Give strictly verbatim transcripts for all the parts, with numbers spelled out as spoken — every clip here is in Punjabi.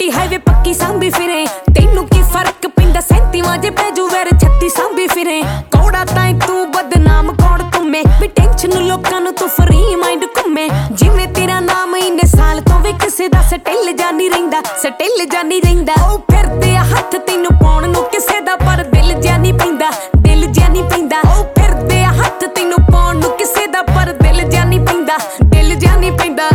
ਛੋਟੀ ਹਾਈਵੇ ਪੱਕੀ ਸਾਂਭੀ ਫਿਰੇ ਤੈਨੂੰ ਕੀ ਫਰਕ ਪੈਂਦਾ ਸੈਂਤੀ ਵਾਜੇ ਪੈਜੂ ਵੈਰ ਛੱਤੀ ਸਾਂਭੀ ਫਿਰੇ ਕੌੜਾ ਤਾਂ ਤੂੰ ਬਦਨਾਮ ਕੌੜ ਤੁਮੇ ਵੀ ਟੈਨਸ਼ਨ ਲੋਕਾਂ ਨੂੰ ਤੂੰ ਫਰੀ ਮਾਈਂਡ ਘੁੰਮੇ ਜਿਵੇਂ ਤੇਰਾ ਨਾਮ ਇੰਨੇ ਸਾਲ ਤੋਂ ਵੀ ਕਿਸੇ ਦਾ ਸਟਿਲ ਜਾਨੀ ਰਹਿੰਦਾ ਸਟਿਲ ਜਾਨੀ ਰਹਿੰਦਾ ਉਹ ਫਿਰਦੇ ਆ ਹੱਥ ਤੈਨੂੰ ਪਾਉਣ ਨੂੰ ਕਿਸੇ ਦਾ ਪਰ ਦਿਲ ਜਿਆ ਨਹੀਂ ਪੈਂਦਾ ਦਿਲ ਜਿਆ ਨਹੀਂ ਪੈਂਦਾ ਉਹ ਫਿਰਦੇ ਆ ਹੱਥ ਤੈਨੂੰ ਪਾਉਣ ਨੂੰ ਕਿਸੇ ਦਾ ਪਰ ਦਿਲ ਜਿਆ ਨਹੀਂ ਪੈਂਦਾ ਦਿਲ ਜਿਆ ਨਹੀਂ ਪੈਂਦਾ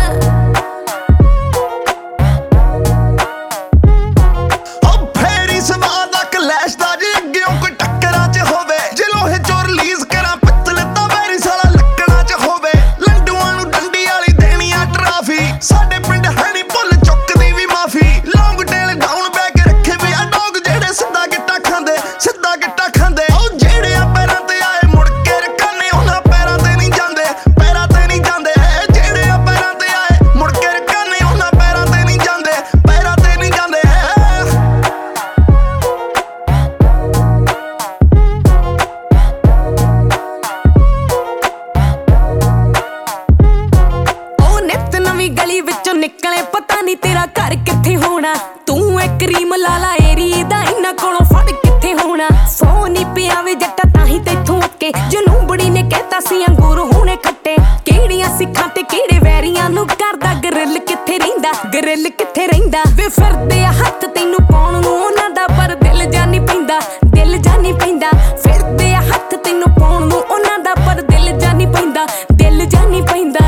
ਗਲੀ ਵਿੱਚੋਂ ਨਿਕਲੇ ਪਤਾ ਨਹੀਂ ਤੇਰਾ ਘਰ ਕਿੱਥੇ ਹੋਣਾ ਤੂੰ ਇੱਕ ਰੀਮ ਲਾਲਾ ਏਰੀ ਦਾ ਇਹਨਾਂ ਕੋਲੋਂ ਫੜ ਕਿੱਥੇ ਹੋਣਾ ਫੋਨ ਹੀ ਪਿਆ ਵੇ ਜੱਟਾ ਤਾਂ ਹੀ ਤੈਥੋਂ ਅੱਕੇ ਜਨੂਬੜੀ ਨੇ ਕਹਿਤਾ ਸੀ ਅੰਗੂਰ ਹੋਣੇ ਖੱਟੇ ਕਿਹੜੀਆਂ ਸਿੱਖਾਂ ਤੇ ਕਿਹੜੇ ਵੈਰੀਆਂ ਨੂੰ ਕਰਦਾ ਗਰਿਲ ਕਿੱਥੇ ਰਹਿੰਦਾ ਗਰਿਲ ਕਿੱਥੇ ਰਹਿੰਦਾ ਵੇ ਫਿਰਦੇ ਆ ਹੱਥ ਤੈਨੂੰ ਪਾਉਣ ਨੂੰ ਉਹਨਾਂ ਦਾ ਪਰ ਦਿਲ ਜਾ ਨਹੀਂ ਪੈਂਦਾ ਦਿਲ ਜਾ ਨਹੀਂ ਪੈਂਦਾ ਫਿਰਦੇ ਆ ਹੱਥ ਤੈਨੂੰ ਪਾਉਣ ਨੂੰ ਉਹਨਾਂ ਦਾ ਪਰ ਦਿਲ ਜਾ ਨਹੀਂ ਪੈਂਦਾ ਦਿਲ ਜਾ ਨਹੀਂ ਪੈਂਦਾ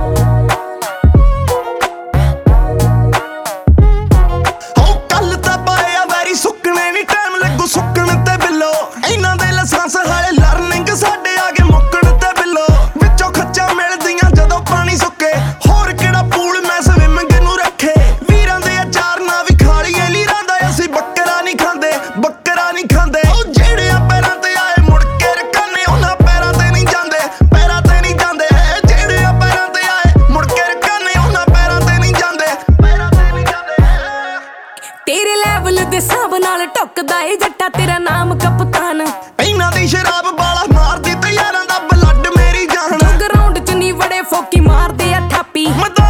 ਤੇਰੇ ਲੈਵਲ ਦੇ ਹਿਸਾਬ ਨਾਲ ਟੁੱਕਦਾ ਏ ਜੱਟਾ ਤੇਰਾ ਨਾਮ ਕਪਤਾਨ ਇਹਨਾਂ ਦੀ ਸ਼ਰਾਬ ਵਾਲਾ ਮਾਰਦੀ ਤੇ ਯਾਰਾਂ ਦਾ ਬਲੱਡ ਮੇਰੀ ਜਾਨ ਗਰਾਊਂਡ ਚ ਨਹੀਂ ਵੜੇ ਫੋਕੀ ਮਾਰਦੇ ਆ ਥਾਪੀ